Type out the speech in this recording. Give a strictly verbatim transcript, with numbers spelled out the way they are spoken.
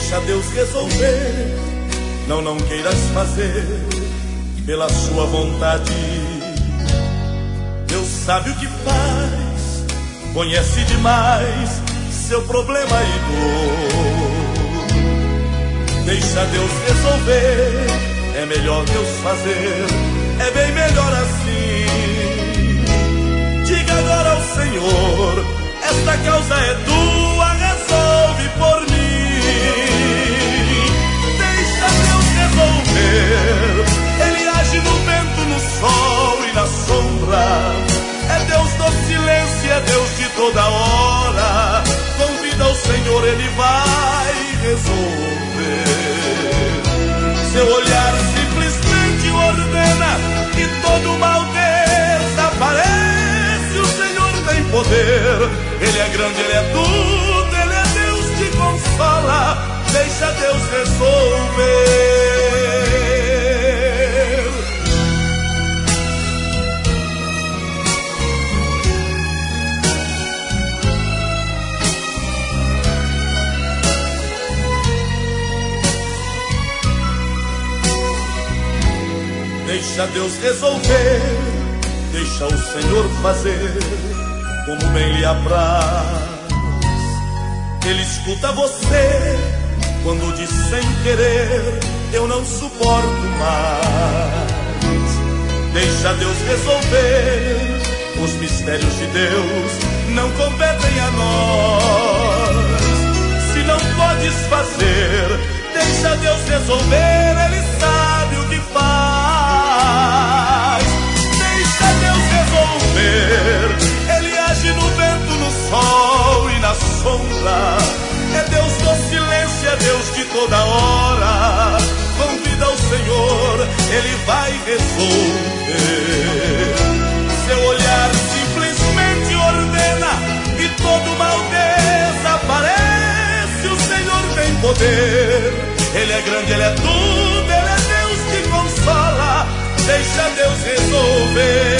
Deixa Deus resolver. Não, não queiras fazer pela sua vontade. Deus sabe o que faz, conhece demais seu problema e dor. Deixa Deus resolver, é melhor Deus fazer, é bem melhor assim. Diga agora ao Senhor, esta causa é tua, resolve por mim. Deixa Deus resolver, Ele age no vento, no sol e na sombra. É Deus do silêncio, é Deus de toda hora. Convida o Senhor, Ele vai resolver. Seu olhar simplesmente ordena que todo mal desaparece. O Senhor tem poder, Ele é grande, Ele é tudo, Ele é Deus que consola. Deixa Deus resolver. Deixa Deus resolver, deixa o Senhor fazer como bem lhe apraz. Ele escuta você quando diz sem querer, eu não suporto mais. Deixa Deus resolver, os mistérios de Deus não competem a nós. Se não podes fazer, deixa Deus resolver, Ele sabe o que faz. Deixa Deus resolver, Ele age no vento, no sol e na sombra. É Deus do silêncio, é Deus de toda hora. Convida o Senhor, Ele vai resolver. Seu olhar simplesmente ordena e todo mal desaparece. O Senhor tem poder, Ele é grande, Ele é tudo, Ele é Deus que consola. Deixa Deus resolver.